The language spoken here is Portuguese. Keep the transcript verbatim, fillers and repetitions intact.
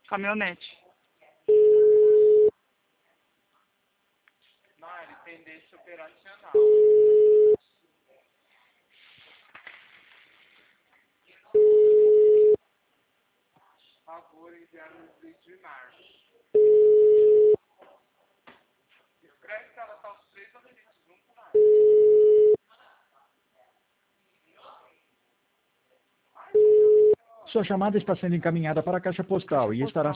Caminhonete. Não, ele tem desse operacional. Por favor, enviar nos vídeos de março. Escreve que ela tá os três objetos juntos lá. Sua chamada está sendo encaminhada para a caixa postal e estará